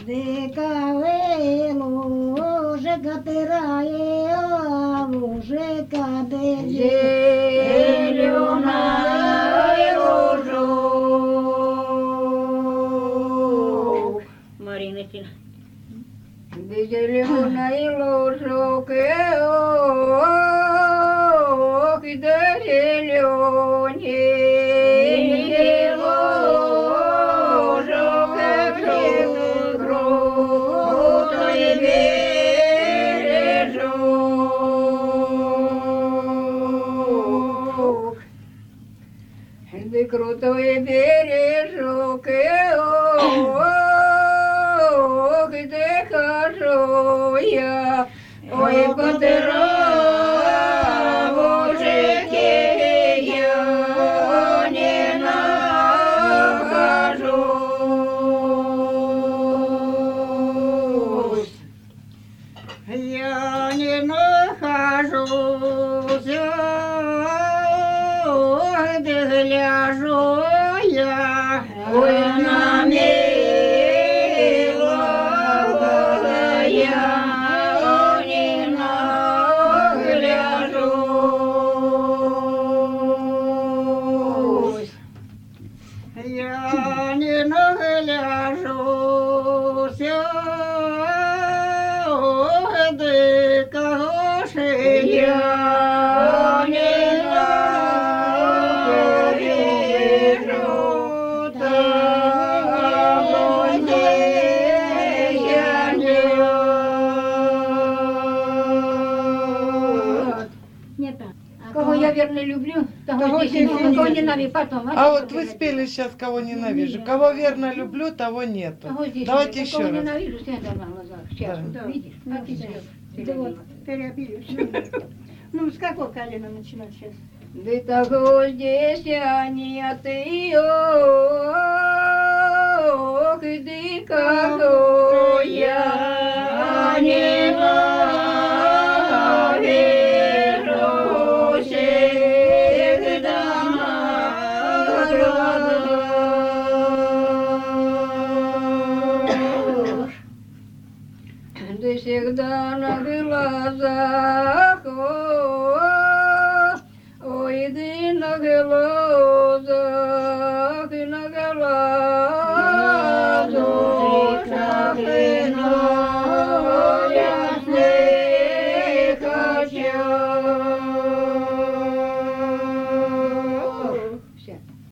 Дикаве ложека тирає, а ложека де зелена ложок. Марина Тина. Де зелений ложок, ох, і де зелений ложок, крутой бережок. Де крутой бережок, ох, де хожу я, ой, по дорожке я не нахожусь. Я не нахожусь, ой, де гляжу я, ой, на милого я не нагляжусь. Я не нагляжусь, ой, дикого ж я не навіжу, того не я не Не так. Кого я верно люблю, того здесь нет, кого ненавижу, потом. А вот вы спели сейчас «Кого ненавижу». Кого верно люблю, того нету. Кого здесь Давайте нет, еще кого раз. ненавижу, стоят на глазах. Сейчас, Да. вот видишь, как ты Да. идёшь. Да вот, перебили. Ну, с какого колена начинать сейчас? Да того здесь нет ее, ох, ты кого я ненавижу, всегда на глазах. Ты всегда на глазах, ой, ты на глазах.